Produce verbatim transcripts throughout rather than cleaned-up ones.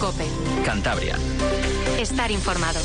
COPE. Cantabria. Estar informado.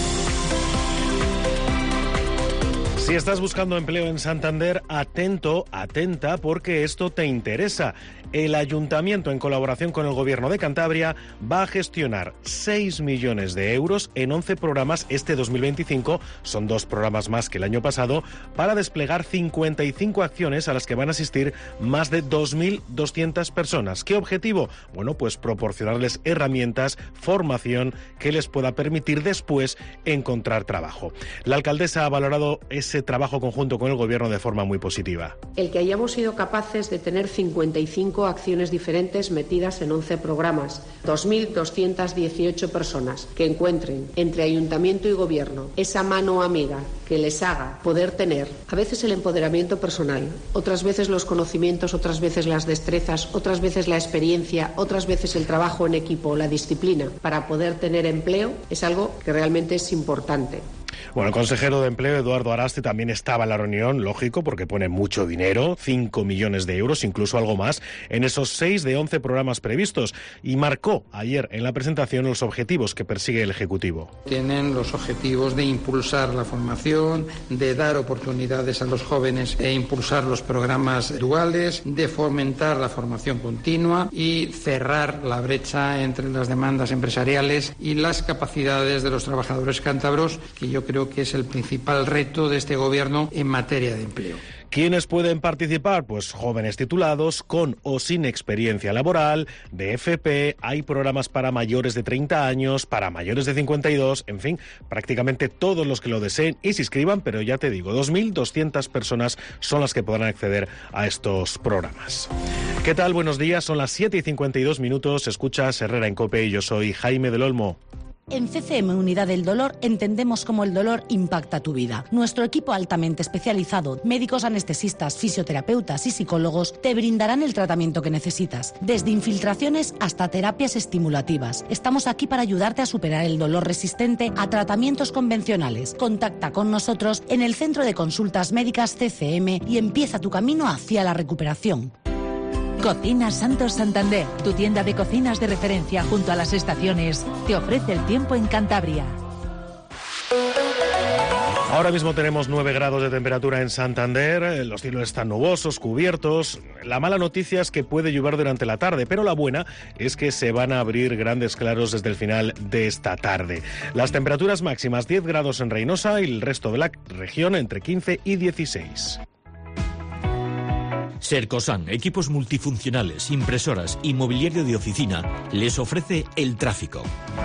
Si estás buscando empleo en Santander, atento, atenta, porque esto te interesa. El Ayuntamiento, en colaboración con el Gobierno de Cantabria, va a gestionar seis millones de euros en once programas este dos mil veinticinco, son dos programas más que el año pasado, para desplegar cincuenta y cinco acciones a las que van a asistir más de dos mil doscientas personas. ¿Qué objetivo? Bueno, pues proporcionarles herramientas, formación que les pueda permitir después encontrar trabajo. La alcaldesa ha valorado ese trabajo conjunto con el Gobierno de forma muy positiva. El que hayamos sido capaces de tener cincuenta y cinco acciones diferentes metidas en once programas, dos mil doscientas dieciocho personas que encuentren entre Ayuntamiento y Gobierno esa mano amiga que les haga poder tener a veces el empoderamiento personal, otras veces los conocimientos, otras veces las destrezas, otras veces la experiencia, otras veces el trabajo en equipo, la disciplina para poder tener empleo, es algo que realmente es importante. Bueno, el consejero de Empleo, Eduardo Araste, también estaba en la reunión, lógico, porque pone mucho dinero, cinco millones de euros, incluso algo más, en esos seis de once programas previstos, y marcó ayer en la presentación los objetivos que persigue el Ejecutivo. Tienen los objetivos de impulsar la formación, de dar oportunidades a los jóvenes e impulsar los programas duales, de fomentar la formación continua y cerrar la brecha entre las demandas empresariales y las capacidades de los trabajadores cántabros, que yo creo que es el principal reto de este Gobierno en materia de empleo. ¿Quiénes pueden participar? Pues jóvenes titulados, con o sin experiencia laboral, de F P, hay programas para mayores de treinta años, para mayores de cincuenta y dos, en fin, prácticamente todos los que lo deseen y se inscriban, pero ya te digo, dos mil doscientas personas son las que podrán acceder a estos programas. ¿Qué tal? Buenos días, son las siete y cincuenta y dos minutos, escuchas Herrera en COPE y yo soy Jaime del Olmo. En C C M Unidad del Dolor entendemos cómo el dolor impacta tu vida. Nuestro equipo altamente especializado, médicos anestesistas, fisioterapeutas y psicólogos te brindarán el tratamiento que necesitas, desde infiltraciones hasta terapias estimulativas. Estamos aquí para ayudarte a superar el dolor resistente a tratamientos convencionales. Contacta con nosotros en el Centro de Consultas Médicas C C M y empieza tu camino hacia la recuperación. Cocinas Santos Santander, tu tienda de cocinas de referencia junto a las estaciones, te ofrece el tiempo en Cantabria. Ahora mismo tenemos nueve grados de temperatura en Santander, los cielos están nubosos, cubiertos. La mala noticia es que puede llover durante la tarde, pero la buena es que se van a abrir grandes claros desde el final de esta tarde. Las temperaturas máximas diez grados en Reynosa y el resto de la región entre quince y dieciséis. Sercosan, equipos multifuncionales, impresoras y mobiliario de oficina, les ofrece el tráfico.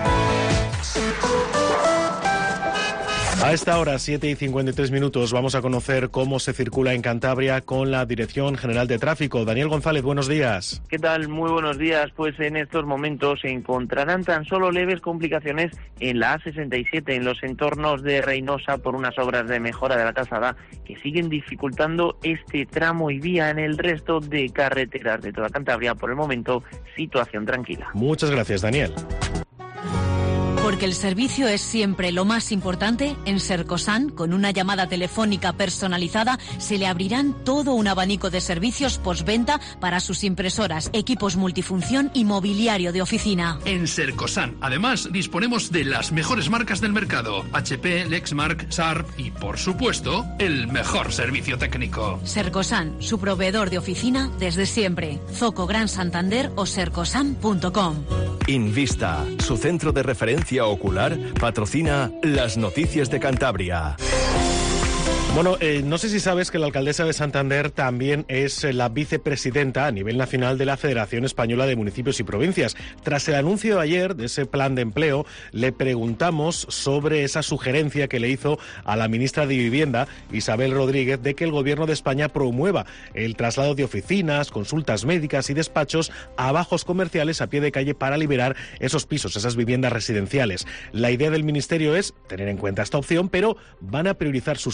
A esta hora, siete y cincuenta y tres minutos, vamos a conocer cómo se circula en Cantabria con la Dirección General de Tráfico. Daniel González, buenos días. ¿Qué tal? Muy buenos días. Pues en estos momentos se encontrarán tan solo leves complicaciones en la A sesenta y siete, en los entornos de Reynosa, por unas obras de mejora de la calzada que siguen dificultando este tramo y vía. En el resto de carreteras de toda Cantabria, por el momento, situación tranquila. Muchas gracias, Daniel. Porque el servicio es siempre lo más importante, en Sercosan, con una llamada telefónica personalizada, se le abrirán todo un abanico de servicios postventa para sus impresoras, equipos multifunción y mobiliario de oficina. En Sercosan, además, disponemos de las mejores marcas del mercado: H P, Lexmark, Sharp y, por supuesto, el mejor servicio técnico. Sercosan, su proveedor de oficina desde siempre. Zoco Gran Santander o sercosan punto com. Invista, su centro de referencia ocular, patrocina las noticias de Cantabria. Bueno, eh, no sé si sabes que la alcaldesa de Santander también es la vicepresidenta a nivel nacional de la Federación Española de Municipios y Provincias. Tras el anuncio de ayer de ese plan de empleo, le preguntamos sobre esa sugerencia que le hizo a la ministra de Vivienda, Isabel Rodríguez, de que el Gobierno de España promueva el traslado de oficinas, consultas médicas y despachos a bajos comerciales a pie de calle para liberar esos pisos, esas viviendas residenciales. La idea del Ministerio es tener en cuenta esta opción, pero van a priorizar sus terrenos.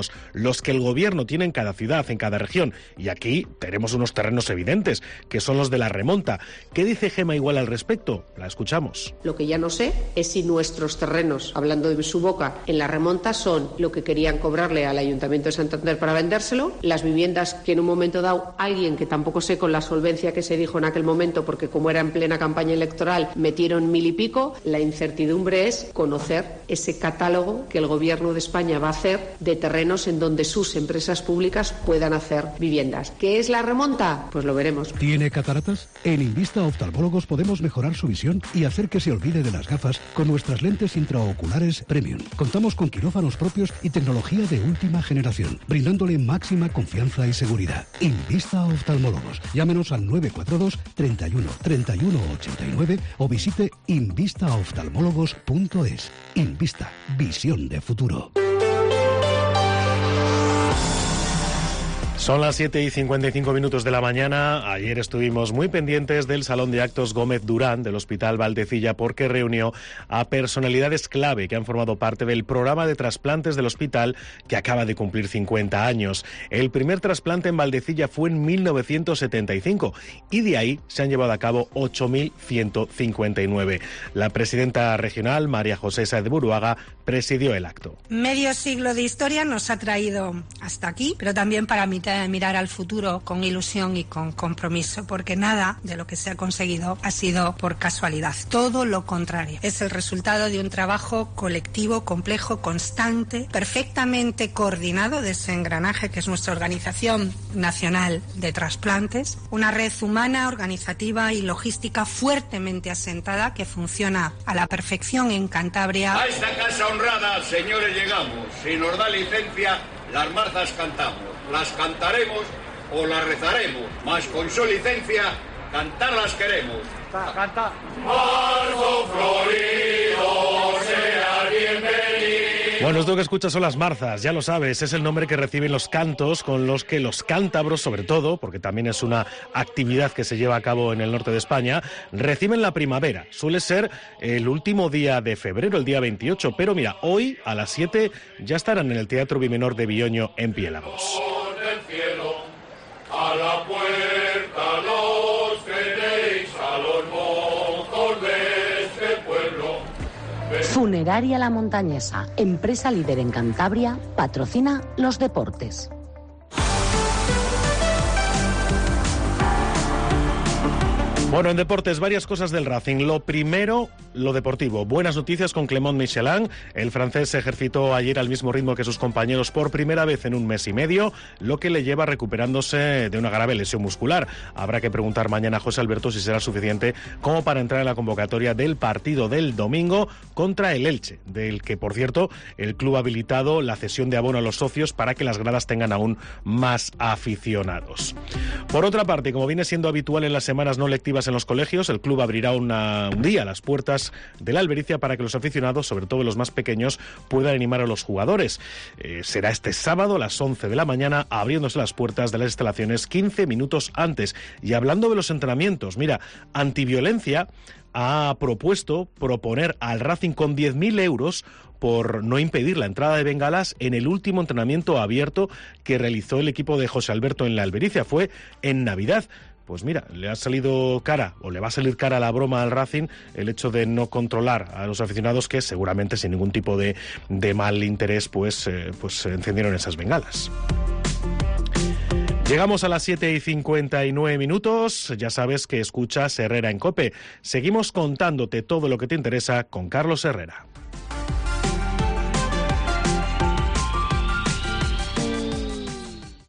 terrenos, los que el gobierno tiene en cada ciudad, en cada región. Y aquí tenemos unos terrenos evidentes, que son los de la remonta. ¿Qué dice Gema Igual al respecto? La escuchamos. Lo que ya no sé es si nuestros terrenos, hablando de su boca, en la remonta son lo que querían cobrarle al Ayuntamiento de Santander para vendérselo, las viviendas que en un momento dado alguien, que tampoco sé con la solvencia que se dijo en aquel momento, porque como era en plena campaña electoral, metieron mil y pico. La incertidumbre es conocer ese catálogo que el Gobierno de España va a hacer de terrenos en donde sus empresas públicas puedan hacer viviendas. ¿Qué es la remonta? Pues lo veremos. ¿Tiene cataratas? En Invista Oftalmólogos podemos mejorar su visión y hacer que se olvide de las gafas con nuestras lentes intraoculares Premium. Contamos con quirófanos propios y tecnología de última generación, brindándole máxima confianza y seguridad. Invista Oftalmólogos. Llámenos al nueve cuatro dos, treinta y uno, treinta y uno ochenta y nueve o visite invista oftalmólogos punto es. Invista. Visión de futuro. Son las siete y cincuenta y cinco minutos de la mañana. Ayer estuvimos muy pendientes del Salón de Actos Gómez Durán del Hospital Valdecilla porque reunió a personalidades clave que han formado parte del programa de trasplantes del hospital que acaba de cumplir cincuenta años. El primer trasplante en Valdecilla fue en mil novecientos setenta y cinco y de ahí se han llevado a cabo ocho mil ciento cincuenta y nueve. La presidenta regional, María José Sáez de Buruaga, presidió el acto. Medio siglo de historia nos ha traído hasta aquí, pero también para mitad mirar al futuro con ilusión y con compromiso, porque nada de lo que se ha conseguido ha sido por casualidad, todo lo contrario. Es el resultado de un trabajo colectivo, complejo, constante, perfectamente coordinado de ese engranaje que es nuestra Organización Nacional de Trasplantes, una red humana, organizativa y logística fuertemente asentada que funciona a la perfección en Cantabria. A esta casa honrada, señores, llegamos. Si nos da licencia, las marzas cantamos. Las cantaremos o las rezaremos, mas con su licencia, cantarlas queremos. Canta. Marzo florido, sea bienvenido. Bueno, esto que escuchas son las marzas, ya lo sabes, es el nombre que reciben los cantos con los que los cántabros, sobre todo, porque también es una actividad que se lleva a cabo en el norte de España, reciben la primavera. Suele ser el último día de febrero, el día veintiocho, pero mira, hoy a las siete ya estarán en el Teatro Bimenor de Villoño en Piélagos. Del cielo, a la puerta los tenéis, a los mozos de este pueblo. Funeraria La Montañesa, empresa líder en Cantabria, patrocina los deportes. Bueno, en deportes, varias cosas del Racing. Lo primero, lo deportivo. Buenas noticias con Clément Michelin. El francés se ejercitó ayer al mismo ritmo que sus compañeros por primera vez en un mes y medio, lo que le lleva recuperándose de una grave lesión muscular. Habrá que preguntar mañana a José Alberto si será suficiente como para entrar en la convocatoria del partido del domingo contra el Elche, del que, por cierto, el club ha habilitado la cesión de abono a los socios para que las gradas tengan aún más aficionados. Por otra parte, como viene siendo habitual en las semanas no lectivas en los colegios, el club abrirá una, un día las puertas de la Albericia para que los aficionados, sobre todo los más pequeños, puedan animar a los jugadores. Eh, será este sábado a las once de la mañana, abriéndose las puertas de las instalaciones quince minutos antes. Y hablando de los entrenamientos, mira, Antiviolencia ha propuesto proponer al Racing con diez mil euros por no impedir la entrada de bengalas en el último entrenamiento abierto que realizó el equipo de José Alberto en la Albericia. Fue en Navidad. Pues mira, le ha salido cara, o le va a salir cara la broma al Racing, el hecho de no controlar a los aficionados que seguramente sin ningún tipo de, de mal interés pues, eh, pues encendieron esas bengalas. Llegamos a las siete y cincuenta y nueve minutos, ya sabes que escuchas Herrera en COPE. Seguimos contándote todo lo que te interesa con Carlos Herrera.